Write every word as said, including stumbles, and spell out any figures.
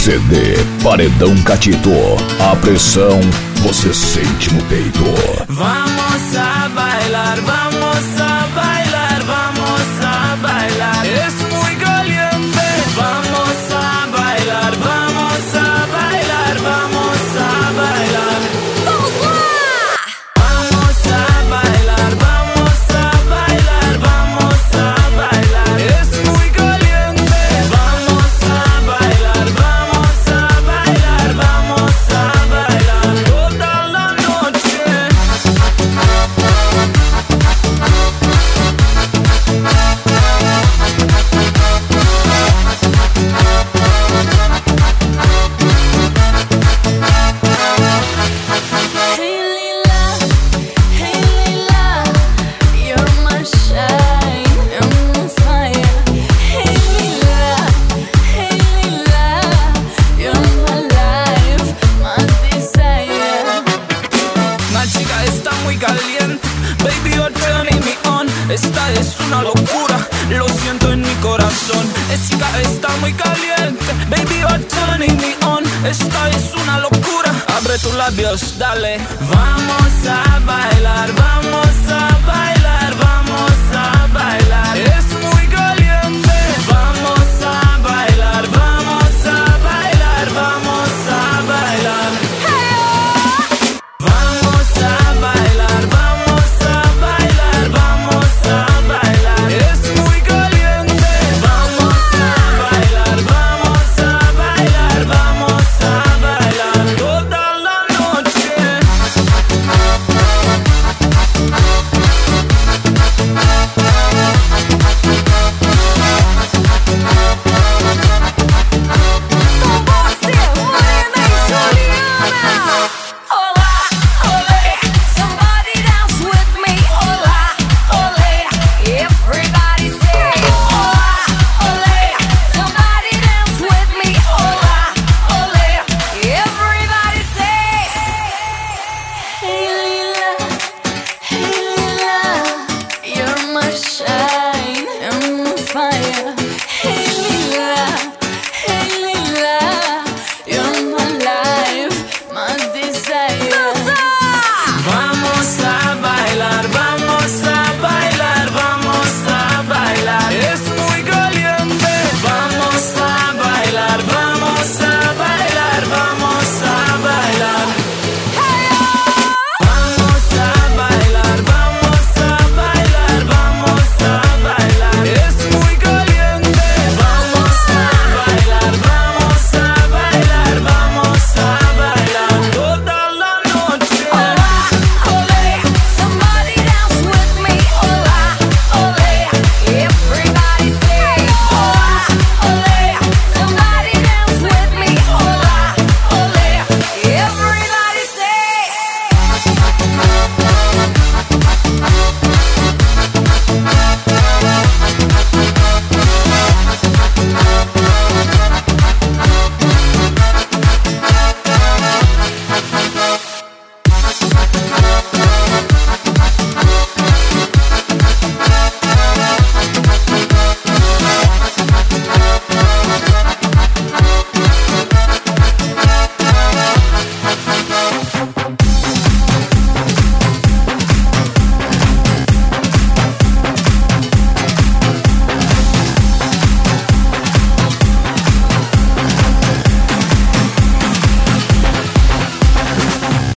C D Paredão Catito. A pressão você sente no peito. Vamos a bailar, vamos a bailar, vamos a bailar. Es muy caliente. Vamos a bailar, vamos a bailar, vamos a bailar. ¡Vamos lá! Vamos a bailar, vamos a bailar, vamos a bailar. Es muy caliente. Vamos a bailar, vamos a bailar, vamos a bailar toda la noche. Hey Lila, hey Lila, you're my shine, I'm on fire. Hey Lila, hey Lila, you're my life, my desire. La chica está muy caliente, baby, you're turning me on. Esta es una locura, lo siento en mi corazón. Esta chica está muy caliente, baby, you're turning me on. Esta es una locura, abre tus labios, dale. Vamos a bailar, vamos a bailar.